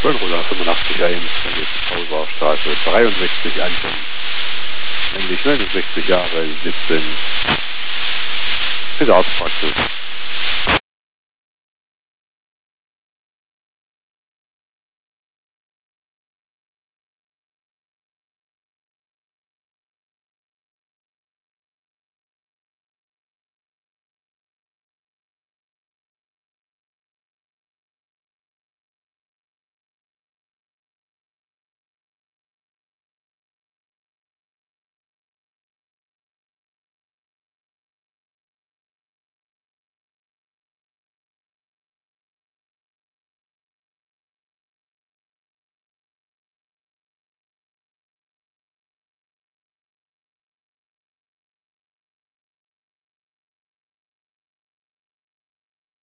Böllroller 85er in Paulbaustraße 63 ankommen. Nämlich 69 Jahre, 17 in der Arztpraxis.